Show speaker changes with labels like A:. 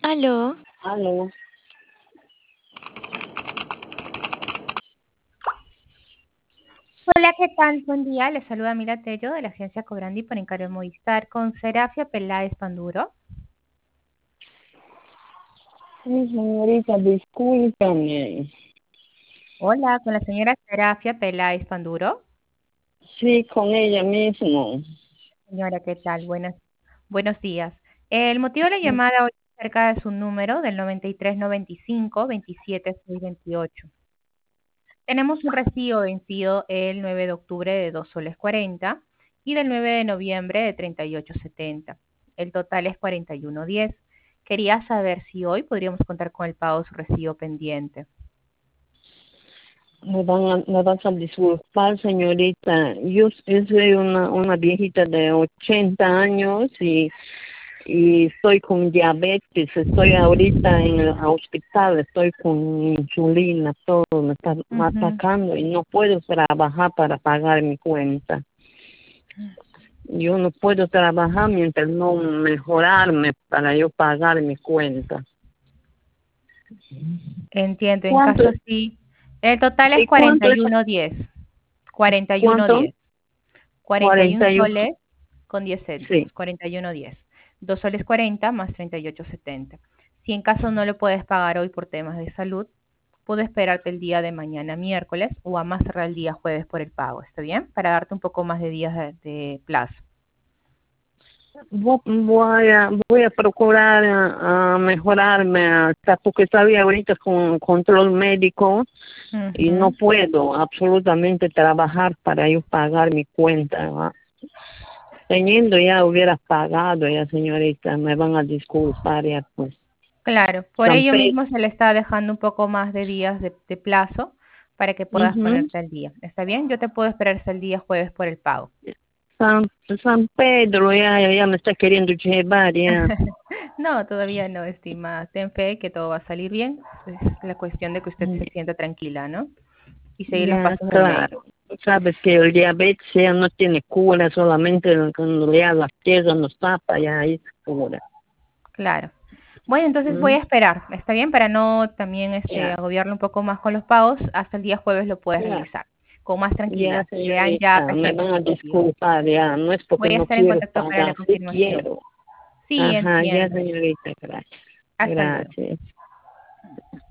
A: Aló,
B: Aló.
C: Hola, ¿qué tal? Buen día. Les saluda Mila Tello de la agencia Cobrandi por encargo de Movistar con Serafia Peláez Panduro.
B: Sí, señorita, discúlpame.
C: Hola, con la señora Serafia Peláez Panduro.
B: Sí, con ella mismo.
C: Señora, ¿qué tal? Buenos días. El motivo de la llamada hoy es acerca de su número del 9395 27628. Tenemos un recibo vencido el 9 de octubre de 2 soles 40 y del 9 de noviembre de 38,70. El total es 41,10. Quería saber si hoy podríamos contar con el pago de su recibo pendiente.
B: Me van a disculpar, señorita. Yo soy una viejita de 80 años y estoy con diabetes. Estoy ahorita en el hospital, estoy con insulina, todo me está
C: Ujú.
B: atacando y no puedo trabajar para pagar mi cuenta. Yo no puedo trabajar mientras no mejorarme para yo pagar mi cuenta.
C: Entiendo, en
B: ¿Cuánto?
C: caso sí. El total es
B: ¿Y cuánto es?
C: 41,10.
B: ¿Cuánto?
C: 41,10. 41
B: 41.
C: soles con 10
B: Sí.
C: céntimos. 41,10. 2 soles 40 más 38,70. Si en caso no lo puedes pagar hoy por temas de salud, puedo esperarte el día de mañana miércoles o a más tardar el día jueves por el pago. ¿Está bien? Para darte un poco más de días de plazo.
B: Voy a procurar mejorarme hasta porque todavía ahorita con control médico y no
C: Ujú.
B: puedo absolutamente trabajar para yo pagar mi cuenta. ¿Va? Teniendo ya hubiera pagado ya, señorita, me van a disculpar ya pues.
C: Claro, por
B: San
C: ello
B: Pedro.
C: mismo se le está dejando un poco más de días de plazo para que puedas
B: Ujú.
C: ponerte al día. ¿Está bien? Yo te puedo esperar hasta el día jueves por el pago.
B: San, San Pedro ya me está queriendo llevar ya.
C: No, todavía no, estimada. Ten fe que todo va a salir bien. Es la cuestión de que usted se sienta tranquila, ¿no? Y seguir los
B: Ya,
C: pasos del médico.
B: claro. Sabes que el diabetes ya no tiene cura, solamente cuando le da la tierra nos tapa, ya hay cura.
C: Claro. Bueno, entonces voy
B: ¿Mm?
C: a esperar, ¿está bien? Para no también
B: Ya,
C: agobiarlo un poco más con los pagos, hasta el día jueves lo puedes
B: ya,
C: realizar, con más
B: ya,
C: tranquilidad. Sean ya
B: señorita, me
C: recientes
B: van a
C: recibos.
B: disculpar, ya, no es porque
C: Voy a
B: no
C: estar en
B: quiero
C: contacto para la
B: pagar, sí
C: confirmación.
B: quiero.
C: Sí,
B: Ajá, ya,
C: entiendo.
B: señorita, gracias.
C: Hasta luego.
B: Gracias.